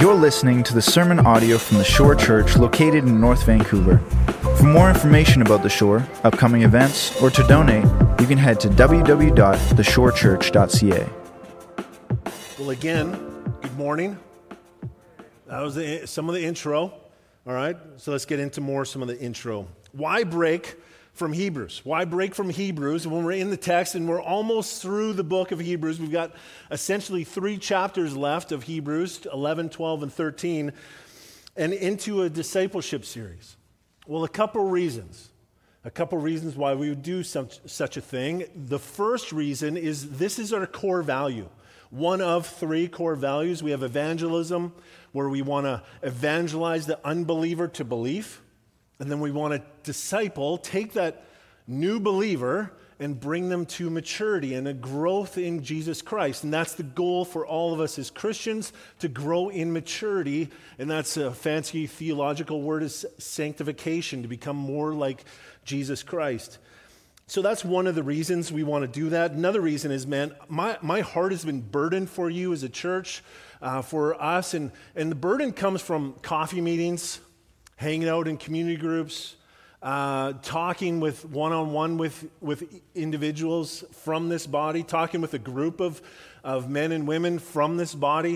You're listening to the sermon audio from the Shore Church located in North Vancouver. For more information about the Shore, upcoming events, or to donate, you can head to www.theshorechurch.ca. Well, again, good morning. That was some of the intro. All right, so let's get into some of the intro. Why break from Hebrews? Why break from Hebrews when we're in the text and we're almost through the book of Hebrews? We've got essentially 3 chapters left of Hebrews, 11, 12, and 13, and into a discipleship series. Well, a couple reasons why we would do such a thing. The first reason is this is our core value. One of 3 core values. We have evangelism, where we want to evangelize the unbeliever to belief. And then we want to disciple, take that new believer and bring them to maturity and a growth in Jesus Christ. And that's the goal for all of us as Christians, to grow in maturity. And that's a fancy theological word, is sanctification, to become more like Jesus Christ. So that's one of the reasons we want to do that. Another reason is, man, my heart has been burdened for you as a church, for us. And the burden comes from coffee meetings, hanging out in community groups, talking with one-on-one with individuals from this body, talking with a group of men and women from this body,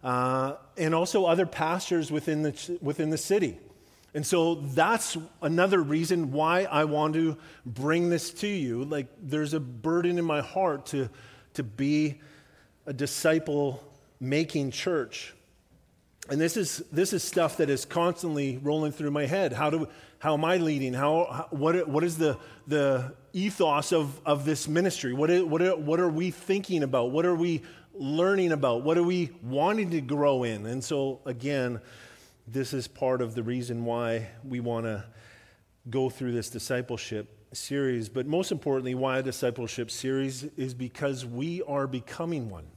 and also other pastors within the city. And so that's another reason why I want to bring this to you. Like, there's a burden in my heart to be a disciple-making church. And this is stuff that is constantly rolling through my head. How am I leading? What is the ethos of this ministry? What are we thinking about? What are we learning about? What are we wanting to grow in? And so again, this is part of the reason why we want to go through this discipleship series. But most importantly, why a discipleship series is because we are becoming one.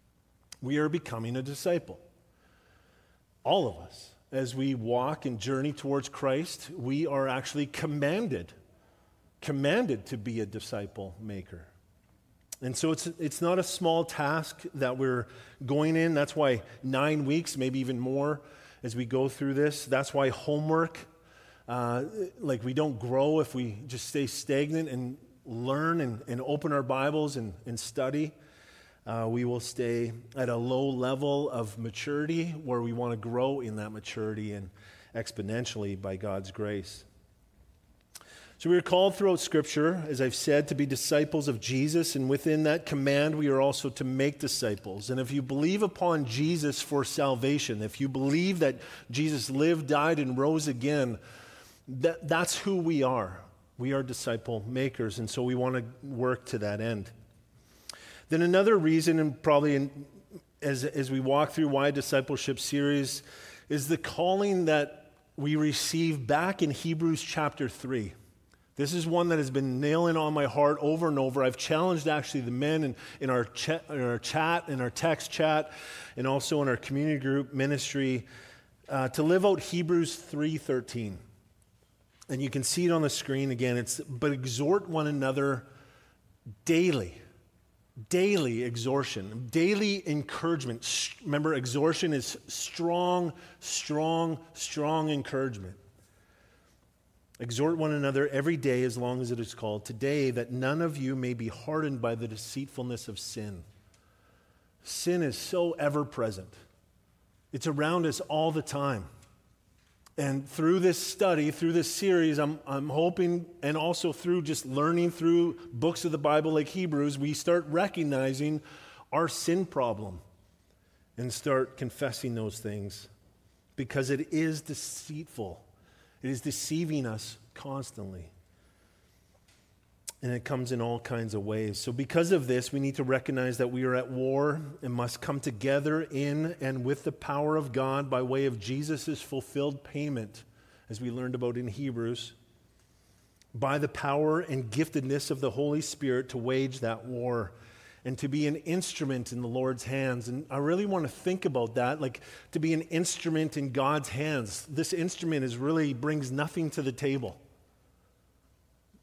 We are becoming a disciple. All of us, as we walk and journey towards Christ, we are actually commanded to be a disciple maker. And so it's not a small task that we're going in. That's why 9 weeks, maybe even more, as we go through this. That's why homework, we don't grow if we just stay stagnant and learn and open our Bibles and study. We will stay at a low level of maturity where we want to grow in that maturity and exponentially by God's grace. So we are called throughout Scripture, as I've said, to be disciples of Jesus, and within that command we are also to make disciples. And if you believe upon Jesus for salvation, if you believe that Jesus lived, died, and rose again, that's who we are. We are disciple makers, and so we want to work to that end. Then another reason, and probably as we walk through why discipleship series, is the calling that we receive back in Hebrews chapter 3. This is one that has been nailing on my heart over and over. I've challenged actually the men in our chat, in our text chat, and also in our community group ministry to live out Hebrews 3:13. And you can see it on the screen again. But exhort one another daily. Daily exhortation, daily encouragement. Remember, exhortation is strong encouragement. Exhort one another every day as long as it is called today, that none of you may be hardened by the deceitfulness of sin. Sin is so ever present. It's around us all the time. And through this study, through this series, I'm hoping, and also through just learning through books of the Bible like Hebrews, we start recognizing our sin problem and start confessing those things, because it is deceitful. It is deceiving us constantly. And it comes in all kinds of ways. So because of this, we need to recognize that we are at war and must come together in and with the power of God by way of Jesus' fulfilled payment, as we learned about in Hebrews, by the power and giftedness of the Holy Spirit to wage that war and to be an instrument in the Lord's hands. And I really want to think about that, like to be an instrument in God's hands. This instrument really brings nothing to the table.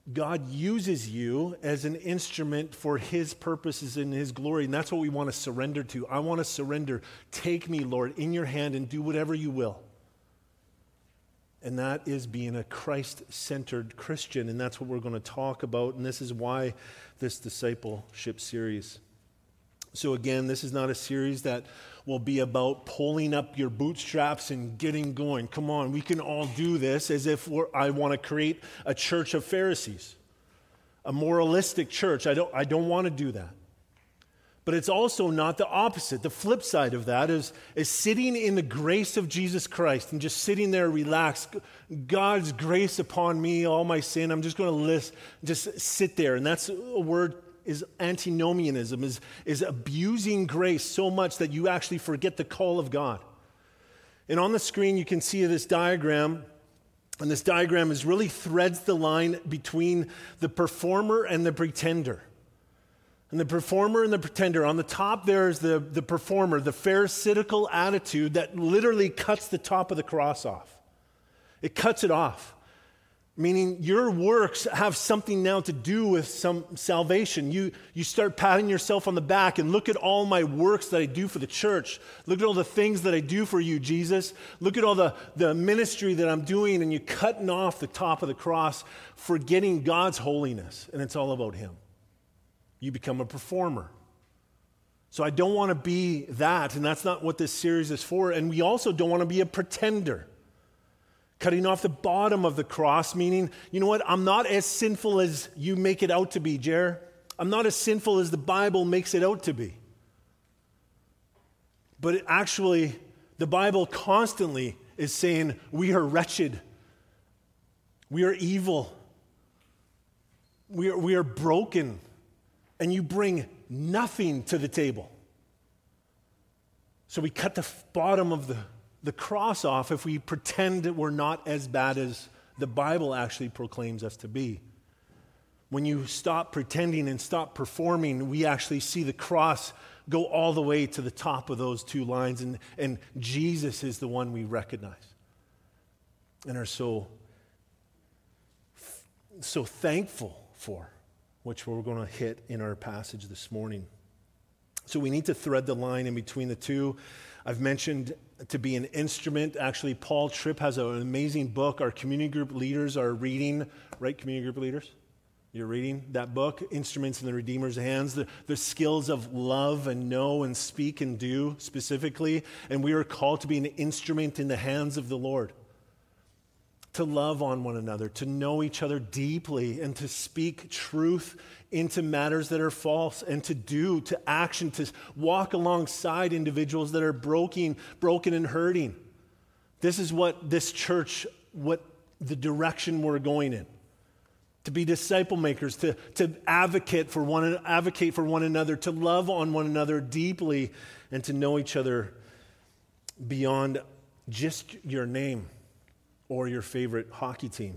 God uses you as an instrument for his purposes and his glory, and that's what we want to surrender to. I want to surrender. Take me, Lord, in your hand and do whatever you will. And that is being a Christ-centered Christian, and that's what we're going to talk about, and this is why this discipleship series. So again, this is not a series that will be about pulling up your bootstraps and getting going. Come on, we can all do this as if I want to create a church of Pharisees, a moralistic church. I don't want to do that. But it's also not the opposite. The flip side of that is sitting in the grace of Jesus Christ and just sitting there relaxed. God's grace upon me, all my sin. I'm just going to just sit there. And that's a word is antinomianism, is abusing grace so much that you actually forget the call of God. And on the screen you can see this diagram, and this diagram is really threads the line between the performer and the pretender. And the performer and the pretender. On the top there is the performer, the pharisaical attitude that literally cuts the top of the cross off. It cuts it off. Meaning your works have something now to do with some salvation. You start patting yourself on the back and look at all my works that I do for the church. Look at all the things that I do for you, Jesus. Look at all the ministry that I'm doing, and you're cutting off the top of the cross, forgetting God's holiness, and it's all about him. You become a performer. So I don't want to be that, and that's not what this series is for. And we also don't want to be a pretender. Cutting off the bottom of the cross, meaning, you know what, I'm not as sinful as you make it out to be, Jer. I'm not as sinful as the Bible makes it out to be. But actually, the Bible constantly is saying we are wretched. We are evil. We are broken. And you bring nothing to the table. So we cut the bottom of the cross off if we pretend that we're not as bad as the Bible actually proclaims us to be. When you stop pretending and stop performing, we actually see the cross go all the way to the top of those two lines, and Jesus is the one we recognize and are so thankful for, which we're going to hit in our passage this morning. So we need to thread the line in between the two. I've mentioned to be an instrument. Actually, Paul Tripp has an amazing book our community group leaders are reading. Right, community group leaders? You're reading that book, Instruments in the Redeemer's Hands, the skills of love and know and speak and do specifically. And we are called to be an instrument in the hands of the Lord. To love on one another, to know each other deeply, and to speak truth into matters that are false, and to action, to walk alongside individuals that are broken and hurting. This is what this church, what the direction we're going in. To be disciple makers, to advocate for one another, to love on one another deeply, and to know each other beyond just your name or your favorite hockey team.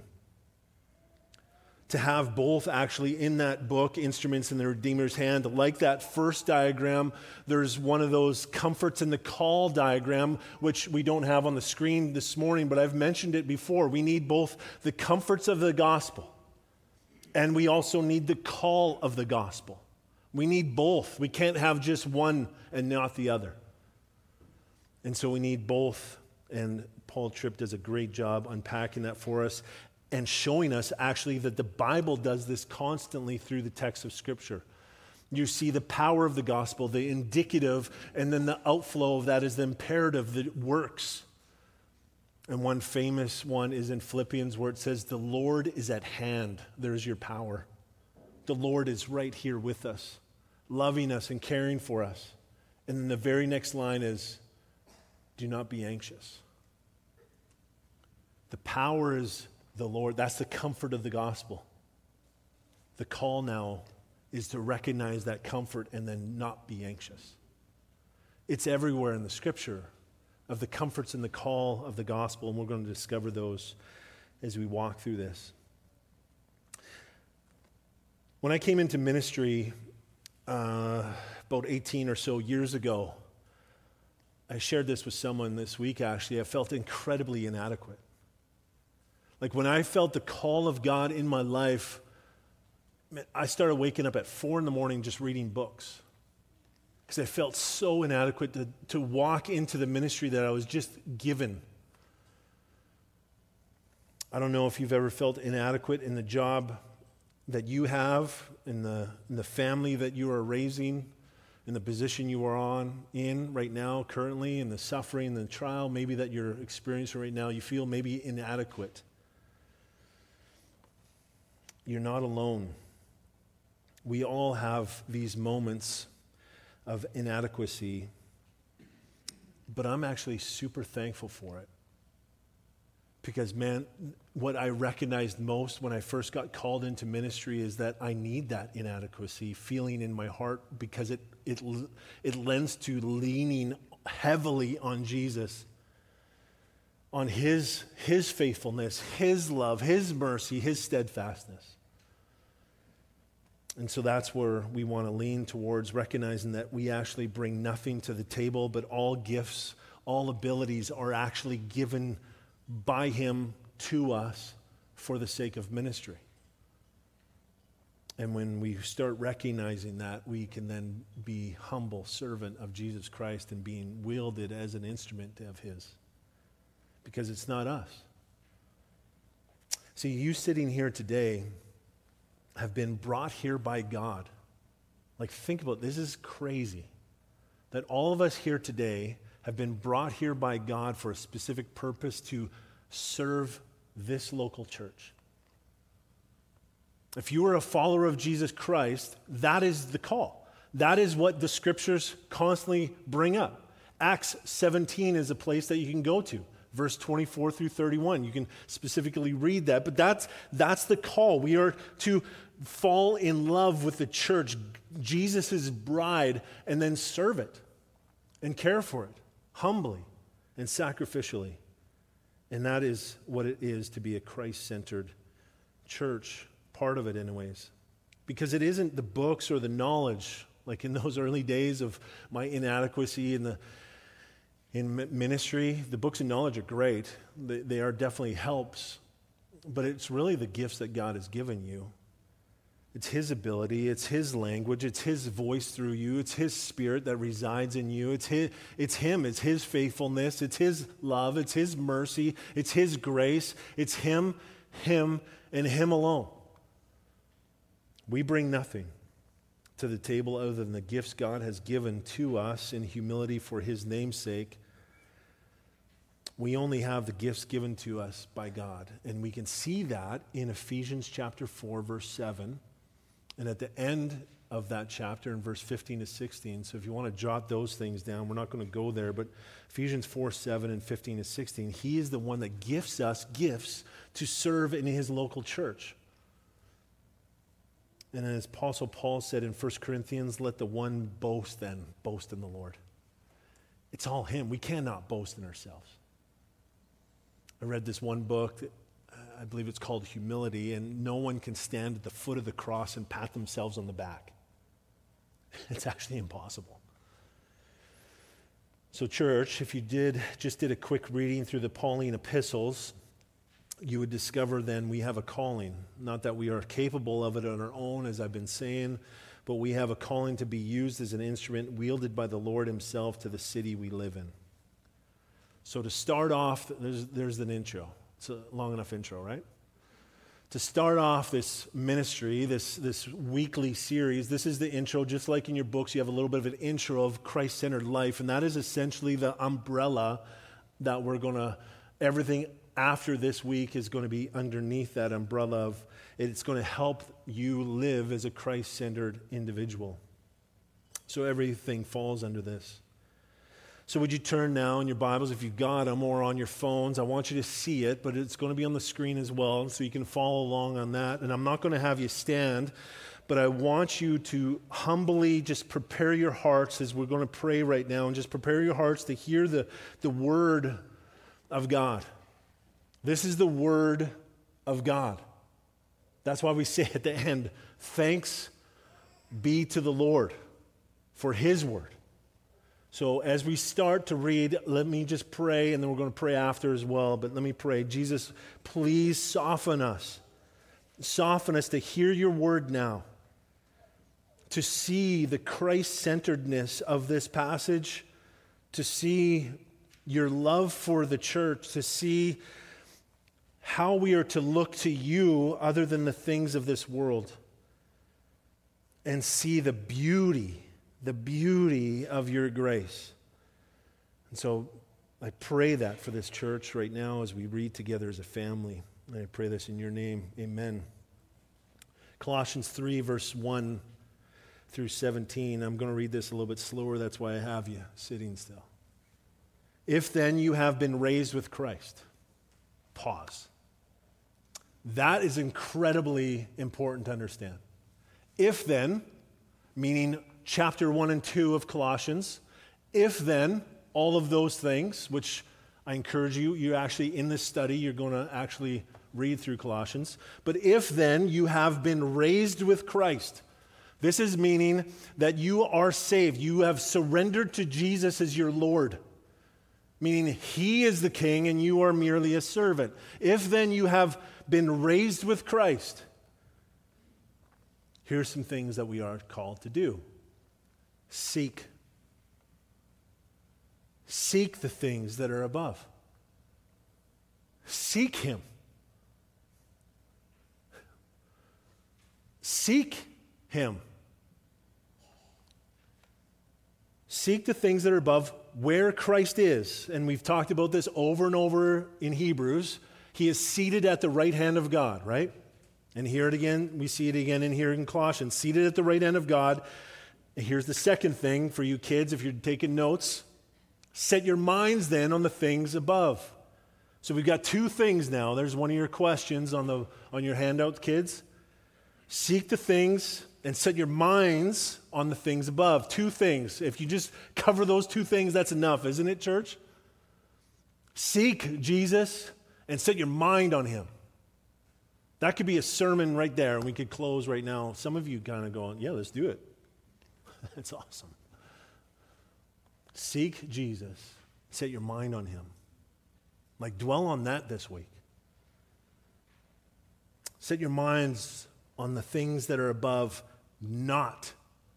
To have both actually in that book, Instruments in the Redeemer's Hand. Like that first diagram, there's one of those comforts in the call diagram, which we don't have on the screen this morning, but I've mentioned it before. We need both the comforts of the gospel, and we also need the call of the gospel. We need both. We can't have just one and not the other. And so we need both, and Paul Tripp does a great job unpacking that for us and showing us actually that the Bible does this constantly through the text of Scripture. You see the power of the gospel, the indicative, and then the outflow of that is the imperative that works. And one famous one is in Philippians where it says, the Lord is at hand. There's your power. The Lord is right here with us, loving us and caring for us. And then the very next line is, do not be anxious. The power is the Lord. That's the comfort of the gospel. The call now is to recognize that comfort and then not be anxious. It's everywhere in the Scripture of the comforts and the call of the gospel, and we're going to discover those as we walk through this. When I came into ministry about 18 or so years ago, I shared this with someone this week actually. I felt incredibly inadequate. Like when I felt the call of God in my life, man, I started waking up at 4 in the morning just reading books because I felt so inadequate to walk into the ministry that I was just given. I don't know if you've ever felt inadequate in the job that you have, in the family that you are raising, in the position you are in right now, currently, in the suffering, the trial, maybe that you're experiencing right now. You feel maybe inadequate. You're not alone. We all have these moments of inadequacy, but I'm actually super thankful for it. Because, man, what I recognized most when I first got called into ministry is that I need that inadequacy feeling in my heart, because it lends to leaning heavily on Jesus, on His faithfulness, His love, His mercy, His steadfastness. And so that's where we want to lean towards, recognizing that we actually bring nothing to the table, but all gifts, all abilities are actually given by Him to us for the sake of ministry. And when we start recognizing that, we can then be humble servant of Jesus Christ and being wielded as an instrument of His. Because it's not us. See, you sitting here today have been brought here by God. Like, think about it. This is crazy. That all of us here today have been brought here by God for a specific purpose, to serve this local church. If you are a follower of Jesus Christ, that is the call. That is what the scriptures constantly bring up. Acts 17 is a place that you can go to. Verse 24 through 31. You can specifically read that, but that's the call. We are to fall in love with the church, Jesus' bride, and then serve it and care for it humbly and sacrificially. And that is what it is to be a Christ-centered church, part of it anyways. Because it isn't the books or the knowledge, like in those early days of my inadequacy in ministry. The books and knowledge are great. They are definitely helps. But it's really the gifts that God has given you. It's His ability, it's His language, it's His voice through you, it's His Spirit that resides in you, it's Him, it's His faithfulness, it's His love, it's His mercy, it's His grace, it's Him, and Him alone. We bring nothing to the table other than the gifts God has given to us in humility for His name's sake. We only have the gifts given to us by God, and we can see that in Ephesians chapter 4, verse 7. And at the end of that chapter, in verse 15 to 16, so if you want to jot those things down, we're not going to go there, but Ephesians 4, 7 and 15 to 16, He is the one that gifts us gifts to serve in His local church. And as Apostle Paul said in 1 Corinthians, let the one boast then, boast in the Lord. It's all Him. We cannot boast in ourselves. I read this one book, I believe it's called Humility, and no one can stand at the foot of the cross and pat themselves on the back. It's actually impossible. So church, if you did a quick reading through the Pauline epistles, you would discover then we have a calling. Not that we are capable of it on our own, as I've been saying, but we have a calling to be used as an instrument wielded by the Lord Himself to the city we live in. So to start off, there's an intro. It's a long enough intro, right? To start off this ministry, this weekly series, this is the intro. Just like in your books, you have a little bit of an intro of Christ-centered life, and that is essentially the umbrella that everything after this week is going to be underneath that umbrella of, it's going to help you live as a Christ-centered individual. So everything falls under this. So would you turn now in your Bibles, if you've got them, or on your phones. I want you to see it, but it's going to be on the screen as well, so you can follow along on that. And I'm not going to have you stand, but I want you to humbly just prepare your hearts as we're going to pray right now, and just prepare your hearts to hear the Word of God. This is the Word of God. That's why we say at the end, thanks be to the Lord for His Word. So as we start to read, let me just pray, and then we're going to pray after as well, but let me pray. Jesus, please soften us Soften us to hear your word now, to see the Christ-centeredness of this passage, to see your love for the church, to see how we are to look to you other than the things of this world, and see the beauty of your grace. And so I pray that for this church right now as we read together as a family. And I pray this in your name. Amen. Colossians 3, verse 1 through 17. I'm going to read this a little bit slower. That's why I have you sitting still. If then you have been raised with Christ. Pause. That is incredibly important to understand. If then, meaning chapter 1 and 2 of Colossians, if then, all of those things, which I encourage you actually in this study, you're going to actually read through Colossians. But if then you have been raised with Christ, this is meaning that you are saved. You have surrendered to Jesus as your Lord, meaning he is the king and you are merely a servant. If then you have been raised with Christ, here's some things that we are called to do. Seek the things that are above. Seek him. Seek him. Seek the things that are above where Christ is. And we've talked about this over and over in Hebrews. He is seated at the right hand of God, right? And here it again, we see it again in here in Colossians. Seated at the right hand of God. And here's the second thing for you kids, if you're taking notes. Set your minds then on the things above. So we've got two things now. There's one of your questions on your handout, kids. Seek the things and set your minds on the things above. Two things. If you just cover those two things, that's enough, isn't it, church? Seek Jesus and set your mind on him. That could be a sermon right there, and we could close right now. Some of you kind of going, yeah, let's do it. That's awesome. Seek Jesus. Set your mind on him. Like, dwell on that this week. Set your minds on the things that are above, not.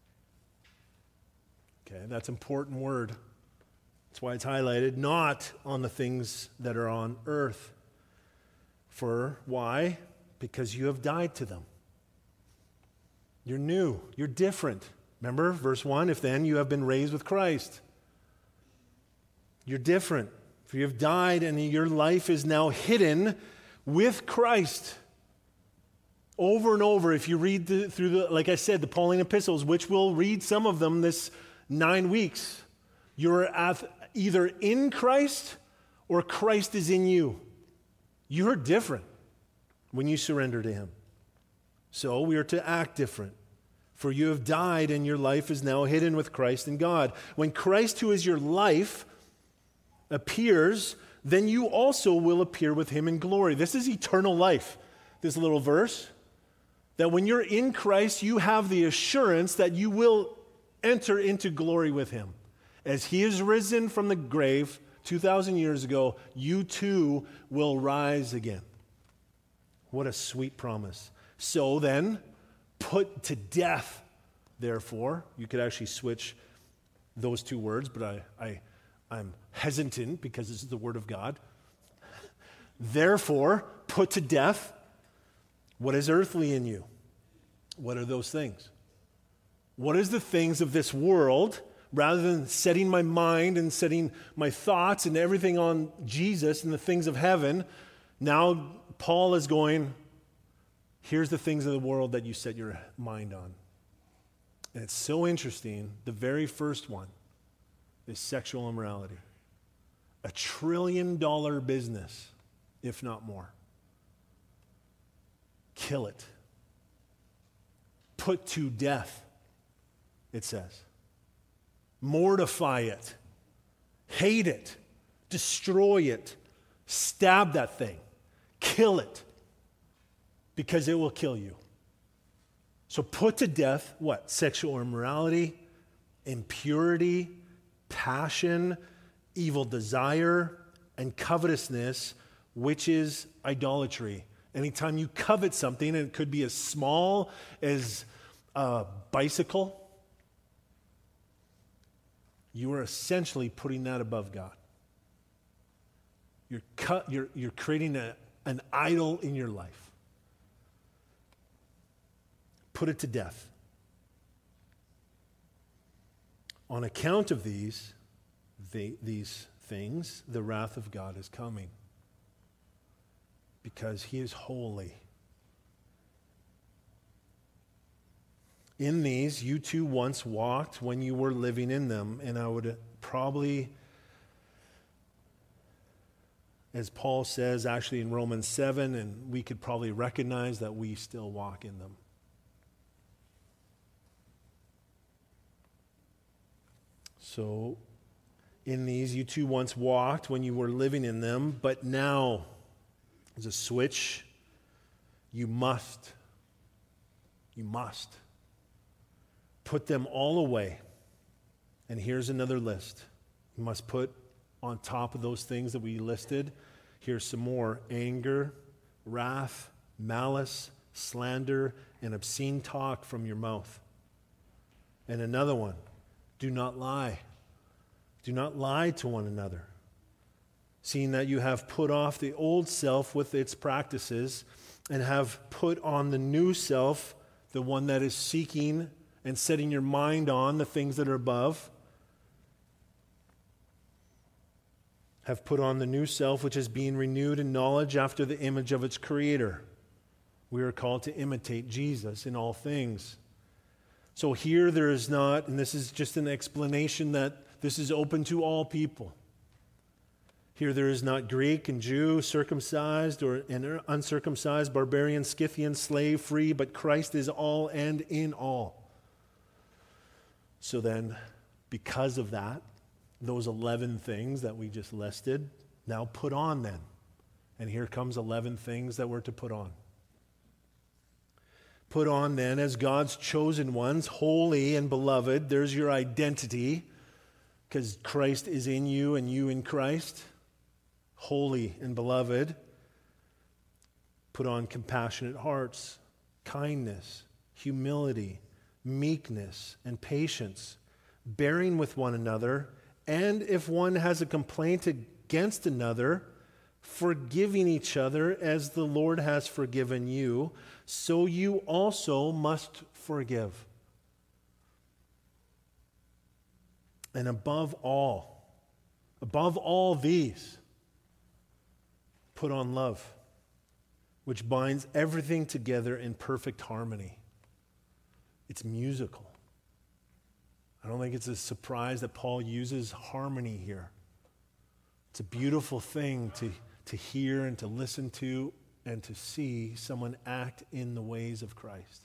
Okay, that's an important word. That's why it's highlighted. Not on the things that are on earth. For why? Because you have died to them. You're new. You're different. Remember, verse 1, if then you have been raised with Christ. You're different. For you have died and your life is now hidden with Christ. Over and over, if you read through like I said, the Pauline epistles, which we'll read some of them this 9 weeks, you're either in Christ or Christ is in you. You're different when you surrender to him. So we are to act different. For you have died and your life is now hidden with Christ in God. When Christ, who is your life, appears, then you also will appear with him in glory. This is eternal life, this little verse. That when you're in Christ, you have the assurance that you will enter into glory with him. As he is risen from the grave 2,000 years ago, you too will rise again. What a sweet promise. So then, put to death, therefore. You could actually switch those two words, but I'm hesitant because this is the word of God. Therefore, put to death what is earthly in you. What are those things? What is the things of this world, rather than setting my mind and setting my thoughts and everything on Jesus and the things of heaven? Now Paul is going, here's the things of the world that you set your mind on. And it's so interesting. The very first one is sexual immorality. $1 trillion business, if not more. Kill it. Put to death, it says. Mortify it. Hate it. Destroy it. Stab that thing. Kill it. Because it will kill you. So put to death what? Sexual immorality, impurity, passion, evil desire, and covetousness, which is idolatry. Anytime you covet something, and it could be as small as a bicycle, you are essentially putting that above God. You're creating an idol in your life. Put it to death. On account of these things, the wrath of God is coming, because he is holy. In these, you too once walked when you were living in them. And I would probably, as Paul says actually in Romans 7, and we could probably recognize that we still walk in them. So, in these, you too once walked when you were living in them, but now, as a switch, you must put them all away. And here's another list. You must put on top of those things that we listed, here's some more: anger, wrath, malice, slander, and obscene talk from your mouth. And another one: do not lie. Do not lie to one another, seeing that you have put off the old self with its practices and have put on the new self, the one that is seeking and setting your mind on the things that are above. Have put on the new self, which is being renewed in knowledge after the image of its creator. We are called to imitate Jesus in all things. So here there is not, and this is just an explanation that this is open to all people. Here there is not Greek and Jew, circumcised or uncircumcised, barbarian, Scythian, slave, free, but Christ is all and in all. So then, because of that, those 11 things that we just listed, now put on then. And here comes 11 things that we're to put on. Put on then as God's chosen ones, holy and beloved. There's your identity, because Christ is in you and you in Christ. Holy and beloved. Put on compassionate hearts, kindness, humility, meekness, and patience, bearing with one another, and if one has a complaint against another, forgiving each other as the Lord has forgiven you, so you also must forgive. And above all these, put on love, which binds everything together in perfect harmony. It's musical. I don't think it's a surprise that Paul uses harmony here. It's a beautiful thing to hear and to listen to and to see someone act in the ways of Christ.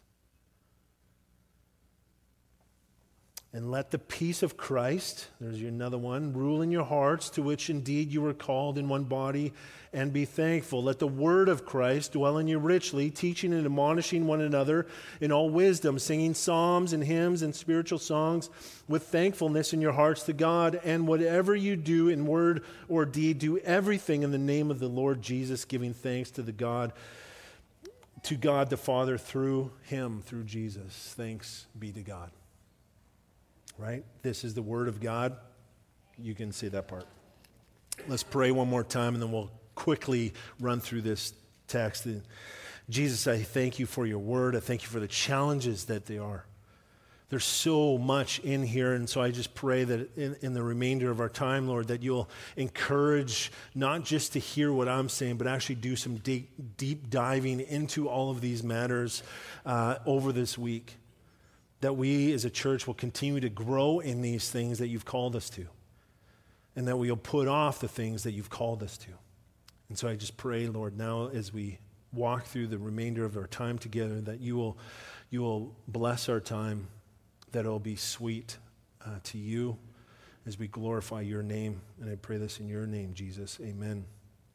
And let the peace of Christ, there's another one, rule in your hearts, to which indeed you were called in one body, and be thankful. Let the word of Christ dwell in you richly, teaching and admonishing one another in all wisdom, singing psalms and hymns and spiritual songs with thankfulness in your hearts to God. And whatever you do in word or deed, do everything in the name of the Lord Jesus, giving thanks to God the Father through him, through Jesus. Thanks be to God. Right? This is the word of God. You can say that part. Let's pray one more time, and then we'll quickly run through this text. Jesus, I thank you for your word. I thank you for the challenges that they are. There's so much in here, and so I just pray that in the remainder of our time, Lord, that you'll encourage not just to hear what I'm saying, but actually do some deep diving into all of these matters over this week. That we as a church will continue to grow in these things that you've called us to. And that we'll put off the things that you've called us to. And so I just pray, Lord, now as we walk through the remainder of our time together, that you will bless our time, that it'll be sweet to you as we glorify your name. And I pray this in your name, Jesus. Amen.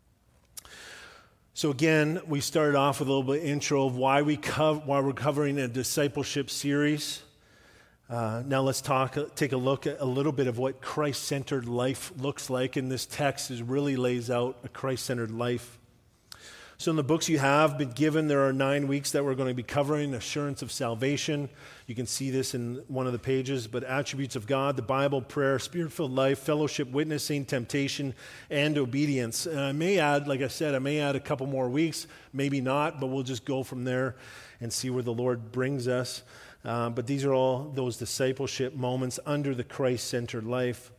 So again, we started off with a little bit of intro of why we're covering a discipleship series. Now let's take a look at a little bit of what Christ-centered life looks like. And this text really lays out a Christ-centered life. So in the books you have been given, there are 9 weeks that we're going to be covering assurance of salvation. You can see this in one of the pages, but attributes of God, the Bible, prayer, spirit-filled life, fellowship, witnessing, temptation, and obedience. And I may add, like I said, a couple more weeks, maybe not, but we'll just go from there and see where the Lord brings us. But these are all those discipleship moments under the Christ-centered life.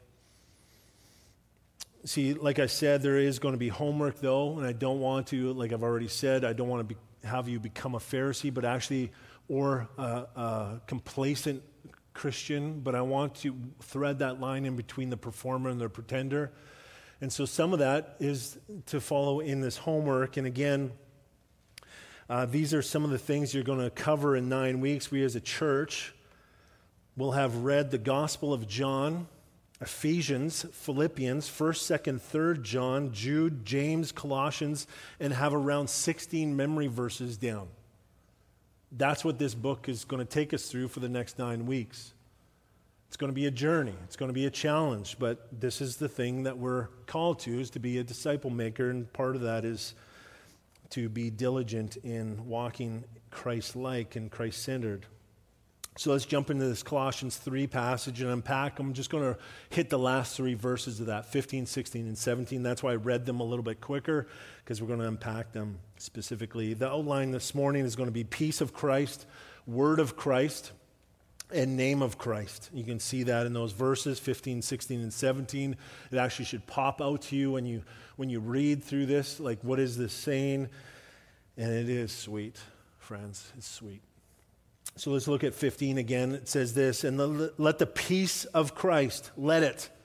See, like I said, there is going to be homework, though, and I don't want to, like I've already said, I don't want to have you become a Pharisee, but actually, or a complacent Christian, but I want to thread that line in between the performer and the pretender. And so some of that is to follow in this homework. And again, these are some of the things you're going to cover in 9 weeks. We as a church will have read the Gospel of John, Ephesians, Philippians, 1st, 2nd, 3rd John, Jude, James, Colossians, and have around 16 memory verses down. That's what this book is going to take us through for the next 9 weeks. It's going to be a journey. It's going to be a challenge, but this is the thing that we're called to, is to be a disciple maker, and part of that is to be diligent in walking Christ-like and Christ-centered. So let's jump into this Colossians 3 passage and unpack. I'm just going to hit the last 3 verses of that, 15, 16, and 17. That's why I read them a little bit quicker, because we're going to unpack them specifically. The outline this morning is going to be peace of Christ, word of Christ, and name of Christ. You can see that in those verses, 15, 16, and 17. It actually should pop out to you when you read through this, like, what is this saying? And it is sweet, friends. It's sweet. So let's look at 15 again. It says this, and let the peace of Christ, let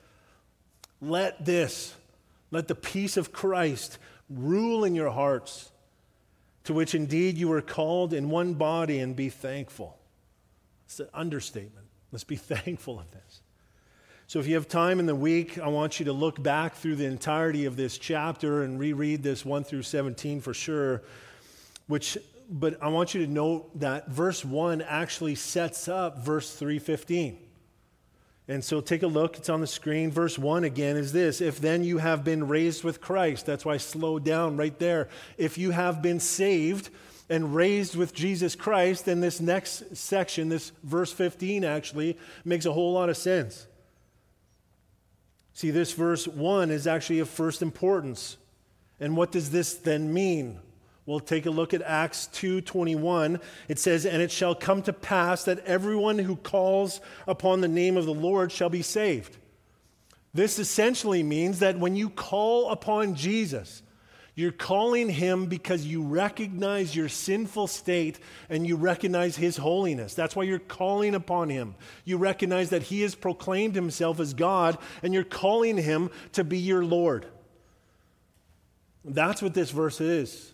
the peace of Christ rule in your hearts, to which indeed you were called in one body, and be thankful. It's an understatement. Let's be thankful of this. So if you have time in the week, I want you to look back through the entirety of this chapter and reread this 1 through 17 for sure, but I want you to note that verse 1 actually sets up verse 3:15. And so take a look. It's on the screen. Verse 1 again is this: if then you have been raised with Christ. That's why I slowed down right there. If you have been saved and raised with Jesus Christ, then this next section, this verse 15 actually makes a whole lot of sense. See, this verse 1 is actually of first importance. And what does this then mean? We'll take a look at Acts 2:21. It says, and it shall come to pass that everyone who calls upon the name of the Lord shall be saved. This essentially means that when you call upon Jesus, you're calling him because you recognize your sinful state and you recognize his holiness. That's why you're calling upon him. You recognize that he has proclaimed himself as God, and you're calling him to be your Lord. That's what this verse is.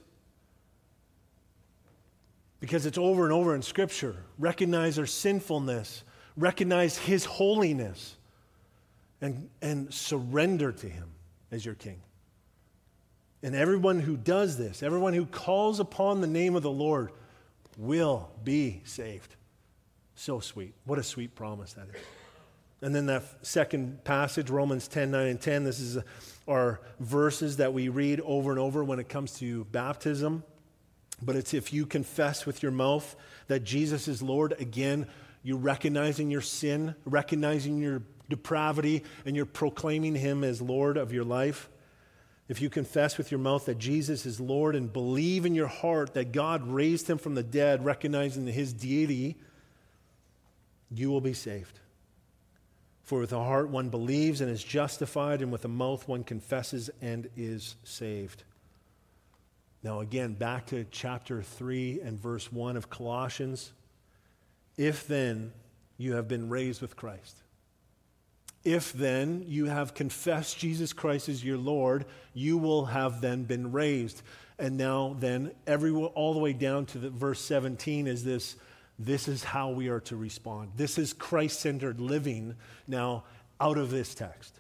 Because it's over and over in Scripture. Recognize our sinfulness. Recognize his holiness. And surrender to him as your king. And everyone who does this, everyone who calls upon the name of the Lord, will be saved. So sweet. What a sweet promise that is. And then that second passage, Romans 10:9 and 10, this is our verses that we read over and over when it comes to baptism. But it's if you confess with your mouth that Jesus is Lord, again, you're recognizing your sin, recognizing your depravity, and you're proclaiming him as Lord of your life. If you confess with your mouth that Jesus is Lord and believe in your heart that God raised him from the dead, recognizing his deity, you will be saved. For with the heart one believes and is justified, and with the mouth one confesses and is saved. Now again, back to chapter 3 and verse 1 of Colossians. If then you have been raised with Christ. If then you have confessed Jesus Christ as your Lord, you will have then been raised. And now then, all the way down to the verse 17 is this is how we are to respond. This is Christ-centered living now out of this text.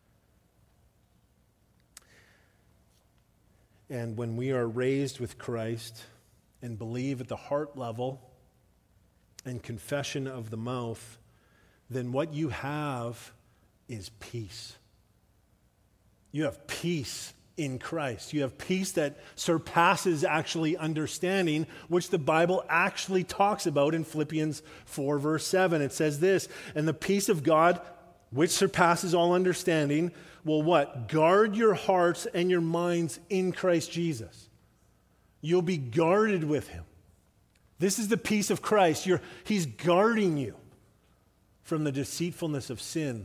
And when we are raised with Christ and believe at the heart level and confession of the mouth, then what you have is peace. You have peace in Christ. You have peace that surpasses actually understanding, which the Bible actually talks about in Philippians 4, verse 7. It says this, and the peace of God, which surpasses all understanding, will what? Guard your hearts and your minds in Christ Jesus. You'll be guarded with him. This is the peace of Christ. He's guarding you from the deceitfulness of sin.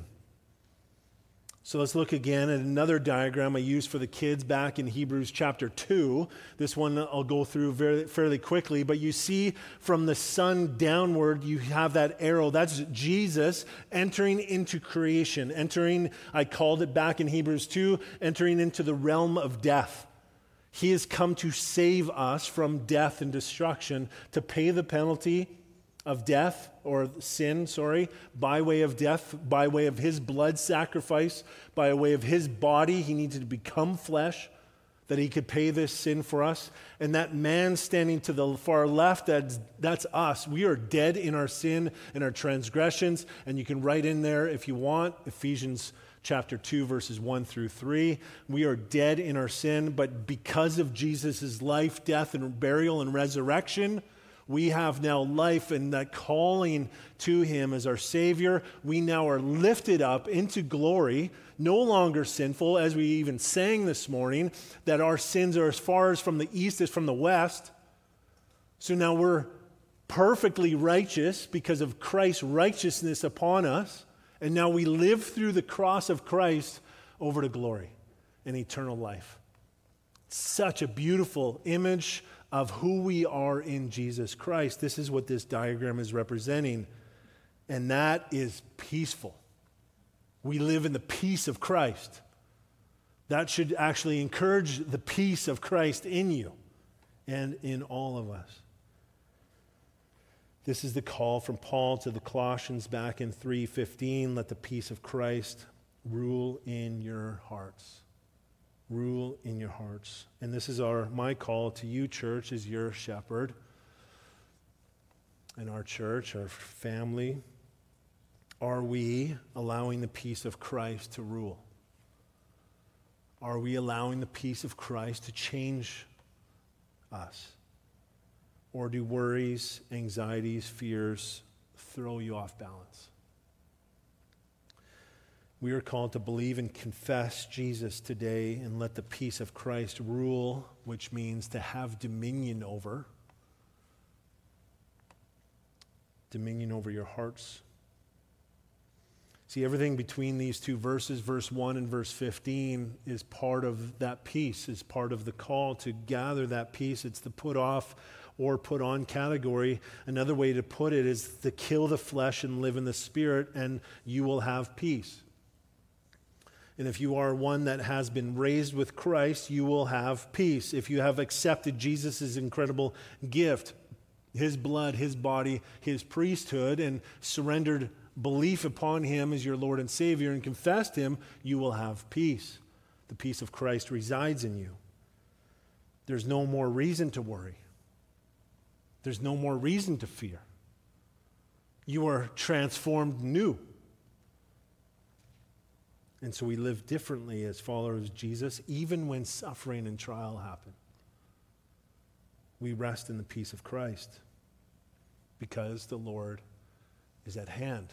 So let's look again at another diagram I used for the kids back in Hebrews chapter 2. This one I'll go through fairly quickly, but you see from the sun downward, you have that arrow. That's Jesus entering into creation, I called it back in Hebrews 2, entering into the realm of death. He has come to save us from death and destruction, to pay the penalty of death, or sin, by way of death, by way of his blood sacrifice, by way of his body. He needed to become flesh that he could pay this sin for us. And that man standing to the far left, that's us. We are dead in our sin and our transgressions. And you can write in there if you want, Ephesians chapter 2, verses 1 through 3. We are dead in our sin, but because of Jesus' life, death, and burial and resurrection, we have now life, and that calling to him as our Savior. We now are lifted up into glory, no longer sinful, as we even sang this morning, that our sins are as far as from the east as from the west. So now we're perfectly righteous because of Christ's righteousness upon us, and now we live through the cross of Christ over to glory and eternal life. Such a beautiful image of who we are in Jesus Christ. This is what this diagram is representing, and that is peaceful. We live in the peace of Christ. That should actually encourage the peace of Christ in you and in all of us. This is the call from Paul to the Colossians back in 3:15. Let the peace of Christ rule in your hearts. Rule in your hearts. And this is my call to you, church, as your shepherd. And our church, our family. Are we allowing the peace of Christ to rule? Are we allowing the peace of Christ to change us? Or do worries, anxieties, fears throw you off balance? We are called to believe and confess Jesus today and let the peace of Christ rule, which means to have dominion over your hearts. See, everything between these two verses, verse 1 and verse 15, is part of that peace, is part of the call to gather that peace. It's the put off or put on category. Another way to put it is to kill the flesh and live in the Spirit, and you will have peace. And if you are one that has been raised with Christ, you will have peace. If you have accepted Jesus' incredible gift, his blood, his body, his priesthood, and surrendered belief upon him as your Lord and Savior and confessed him, you will have peace. The peace of Christ resides in you. There's no more reason to worry. There's no more reason to fear. You are transformed new. And so we live differently as followers of Jesus, even when suffering and trial happen. We rest in the peace of Christ because the Lord is at hand.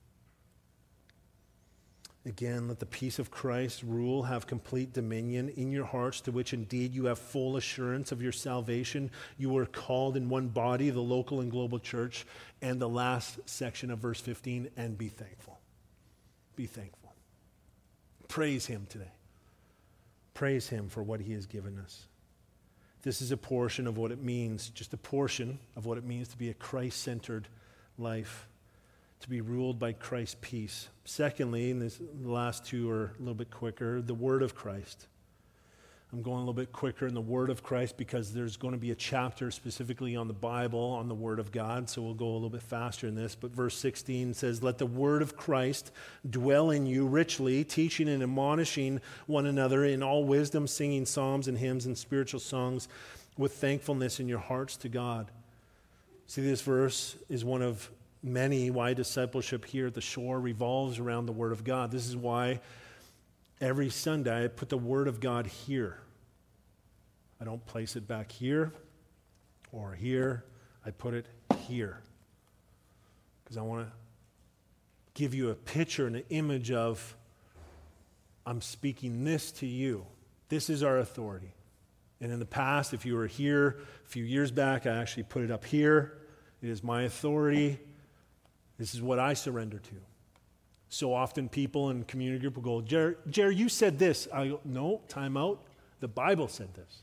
Again, let the peace of Christ rule, have complete dominion in your hearts, to which indeed you have full assurance of your salvation. You are called in one body, the local and global church. And the last section of verse 15, and be thankful. Be thankful. Praise him today. Praise him for what he has given us. This is a portion of what it means, just a portion of what it means to be a Christ-centered life, to be ruled by Christ's peace. Secondly, and the last two are a little bit quicker, the word of Christ. I'm going a little bit quicker in the word of Christ because there's going to be a chapter specifically on the Bible, on the word of God, so we'll go a little bit faster in this. But verse 16 says, let the word of Christ dwell in you richly, teaching and admonishing one another in all wisdom, singing psalms and hymns and spiritual songs with thankfulness in your hearts to God. See, this verse is one of many why discipleship here at the Shore revolves around the word of God. This is why every Sunday I put the Word of God here. I don't place it back here or here. I put it here. Because I want to give you a picture and an image of, I'm speaking this to you. This is our authority. And in the past, if you were here a few years back, I actually put it up here. It is my authority. This is what I surrender to. So often people in community group will go, Jerry, you said this. I go, no, time out. The Bible said this.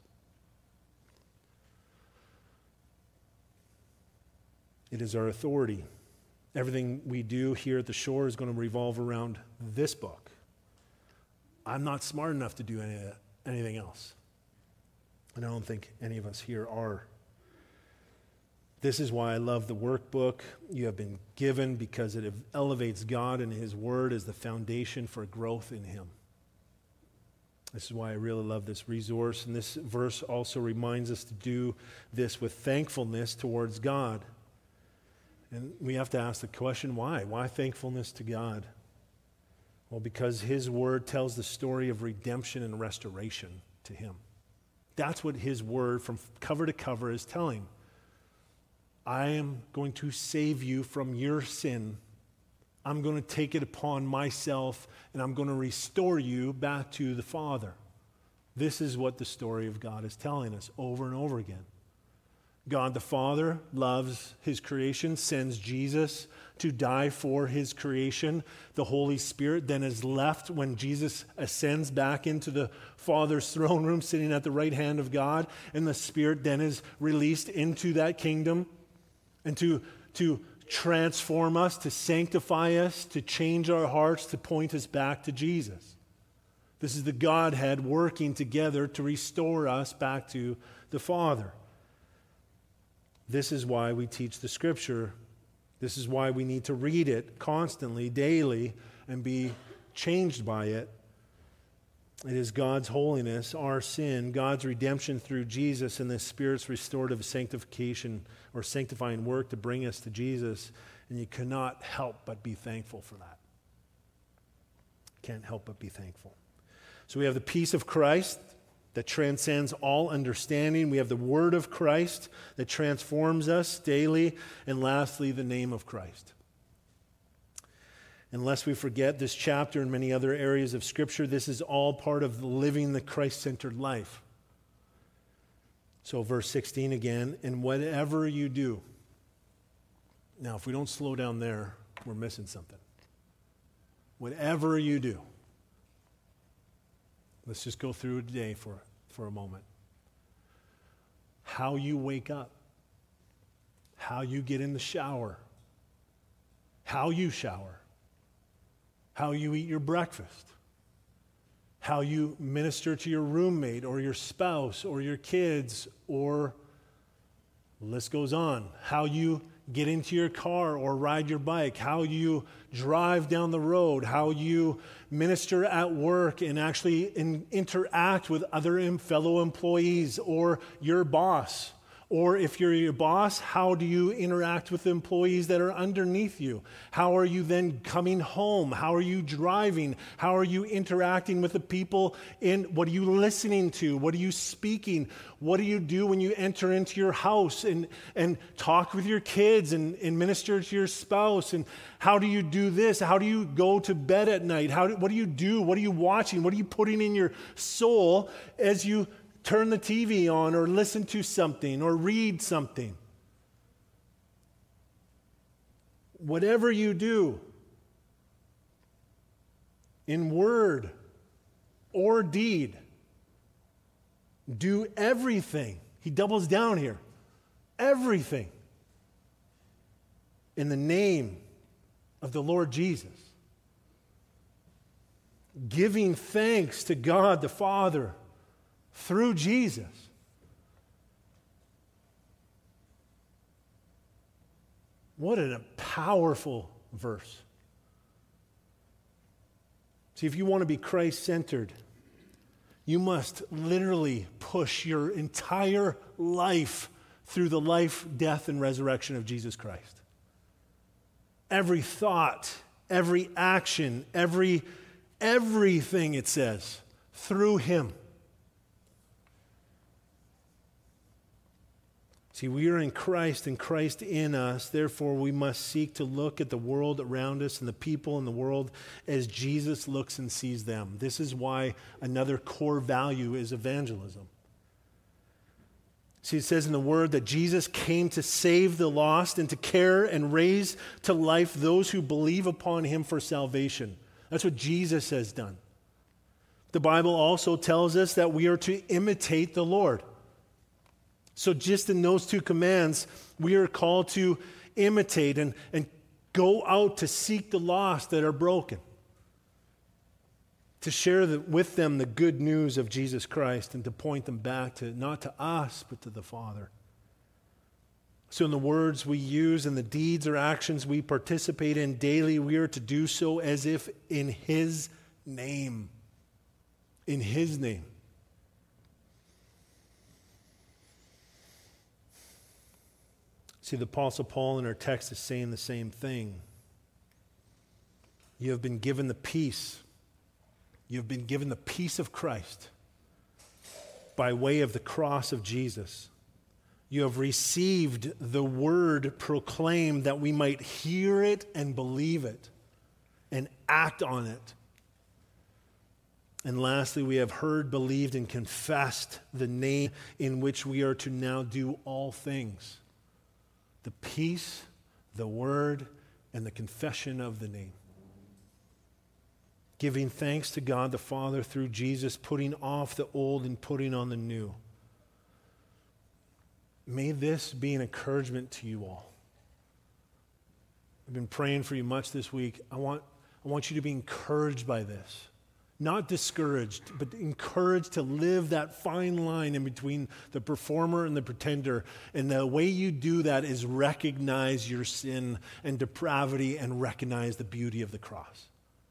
It is our authority. Everything we do here at the shore is going to revolve around this book. I'm not smart enough to do anything else. And I don't think any of us here are. This is why I love the workbook you have been given, because it elevates God and His Word as the foundation for growth in Him. This is why I really love this resource. And this verse also reminds us to do this with thankfulness towards God. And we have to ask the question, why? Why thankfulness to God? Well, because His Word tells the story of redemption and restoration to Him. That's what His Word from cover to cover is telling. I am going to save you from your sin. I'm going to take it upon myself, and I'm going to restore you back to the Father. This is what the story of God is telling us over and over again. God the Father loves His creation, sends Jesus to die for His creation. The Holy Spirit then is left when Jesus ascends back into the Father's throne room, sitting at the right hand of God, and the Spirit then is released into that kingdom and to transform us, to sanctify us, to change our hearts, to point us back to Jesus. This is the Godhead working together to restore us back to the Father. This is why we teach the Scripture. This is why we need to read it constantly, daily, and be changed by it. It is God's holiness, our sin, God's redemption through Jesus, and the Spirit's restorative sanctification or sanctifying work to bring us to Jesus. And you cannot help but be thankful for that. Can't help but be thankful. So we have the peace of Christ that transcends all understanding. We have the Word of Christ that transforms us daily. And lastly, the name of Christ. Unless we forget this chapter and many other areas of Scripture, this is all part of living the Christ-centered life. So verse 16 again, and whatever you do. Now, if we don't slow down there, we're missing something. Whatever you do. Let's just go through today for a moment. How you wake up. How you get in the shower. How you shower. How you eat your breakfast. How you minister to your roommate or your spouse or your kids, or the list goes on. How you get into your car or ride your bike. How you drive down the road. How you minister at work and actually interact with other fellow employees or your boss. Or if you're your boss, how do you interact with the employees that are underneath you? How are you then coming home? How are you driving? How are you interacting with the people what are you listening to? What are you speaking? What do you do when you enter into your house and talk with your kids and minister to your spouse? And how do you do this? How do you go to bed at night? What do you do? What are you watching? What are you putting in your soul as you turn the TV on or listen to something or read something? Whatever you do, in word or deed, do everything. He doubles down here. Everything in the name of the Lord Jesus. Giving thanks to God the Father through Jesus. What a powerful verse. See, if you want to be Christ-centered, you must literally push your entire life through the life, death, and resurrection of Jesus Christ. Every thought, every action, every everything, it says, through him. See, we are in Christ and Christ in us. Therefore, we must seek to look at the world around us and the people in the world as Jesus looks and sees them. This is why another core value is evangelism. See, it says in the Word that Jesus came to save the lost and to care and raise to life those who believe upon him for salvation. That's what Jesus has done. The Bible also tells us that we are to imitate the Lord. So just in those two commands, we are called to imitate and go out to seek the lost that are broken, to share with them the good news of Jesus Christ and to point them back to not to us, but to the Father. So in the words we use and the deeds or actions we participate in daily, we are to do so as if in his name. In his name. See, the Apostle Paul in our text is saying the same thing. You have been given the peace. You have been given the peace of Christ by way of the cross of Jesus. You have received the word proclaimed that we might hear it and believe it and act on it. And lastly, we have heard, believed, and confessed the name in which we are to now do all things. The peace, the word, and the confession of the name. Giving thanks to God the Father through Jesus, putting off the old and putting on the new. May this be an encouragement to you all. I've been praying for you much this week. I want you to be encouraged by this. Not discouraged, but encouraged to live that fine line in between the performer and the pretender. And the way you do that is recognize your sin and depravity and recognize the beauty of the cross.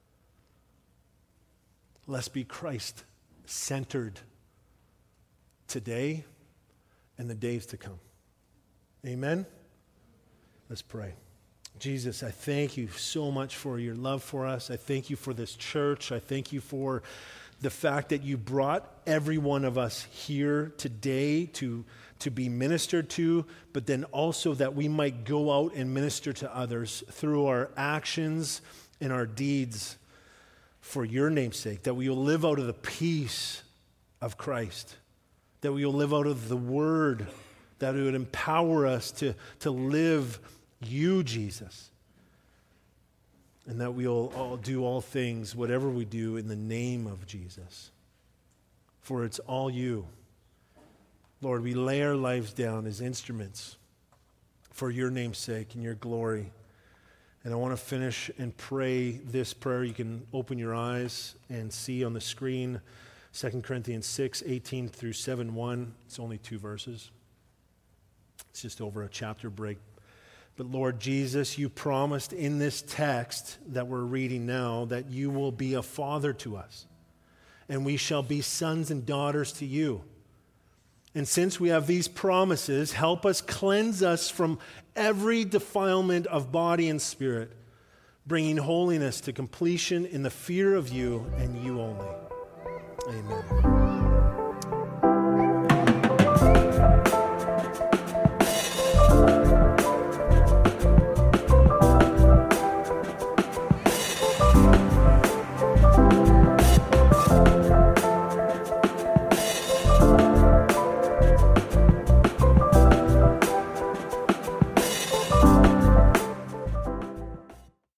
Let's be Christ-centered today and the days to come. Amen? Let's pray. Jesus, I thank you so much for your love for us. I thank you for this church. I thank you for the fact that you brought every one of us here today to be ministered to, but then also that we might go out and minister to others through our actions and our deeds for your name's sake, that we will live out of the peace of Christ, that we will live out of the word, that it would empower us to live you, Jesus, and that we'll all do all things, whatever we do, in the name of Jesus. For it's all you. Lord, we lay our lives down as instruments for your name's sake and your glory. And I want to finish and pray this prayer. You can open your eyes and see on the screen 2 Corinthians 6, 18 through 7:1. It's only 2 verses. It's just over a chapter break. But Lord Jesus, you promised in this text that we're reading now that you will be a father to us, and we shall be sons and daughters to you. And since we have these promises, help us, cleanse us from every defilement of body and spirit, bringing holiness to completion in the fear of you and you only. Amen.